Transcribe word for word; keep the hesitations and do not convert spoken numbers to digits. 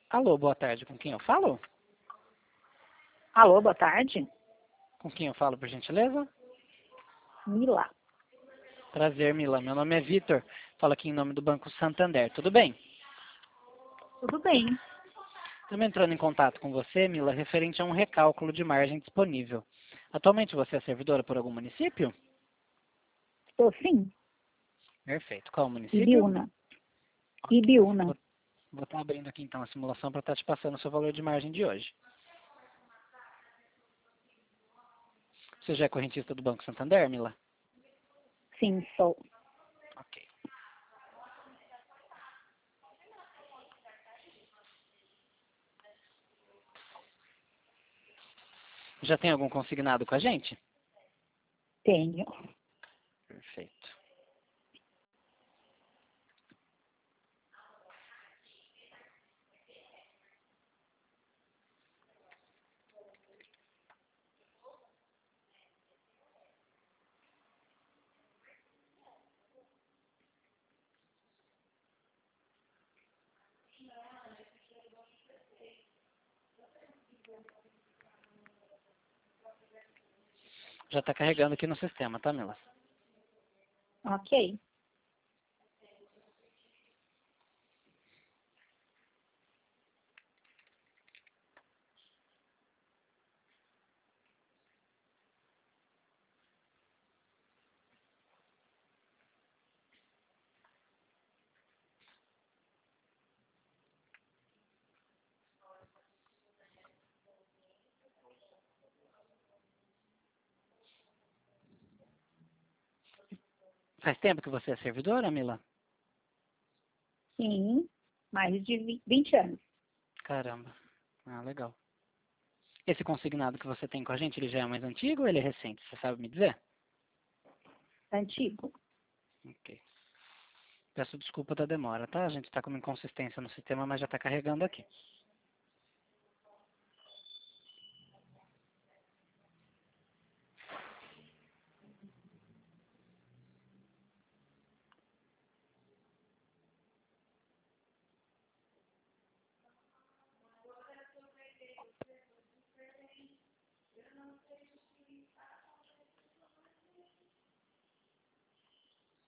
Alô, boa tarde. Com quem eu falo? Alô, boa tarde. Com quem eu falo, por gentileza? Mila. Prazer, Mila. Meu nome é Vitor. Falo aqui em nome do Banco Santander. Tudo bem? Tudo bem? Estamos entrando em contato com você, Mila, referente a um recálculo de margem disponível. Atualmente você é servidora por algum município? Estou sim. Perfeito. Qual o município? Ibiúna. Ibiúna. Vou estar abrindo aqui então a simulação para estar te passando o seu valor de margem de hoje. Você já é correntista do Banco Santander, Mila? Sim, sou. Ok. Já tem algum consignado com a gente? Tenho. Perfeito. Já está carregando aqui no sistema, tá, Mila? Ok. Faz tempo que você é servidora, Mila? Sim. Mais de vi- vinte anos. Caramba. Ah, legal. Esse consignado que você tem com a gente, ele já é mais antigo ou ele é recente? Você sabe me dizer? Antigo. Ok. Peço desculpa da demora, tá? A gente está com uma inconsistência no sistema, mas já está carregando aqui.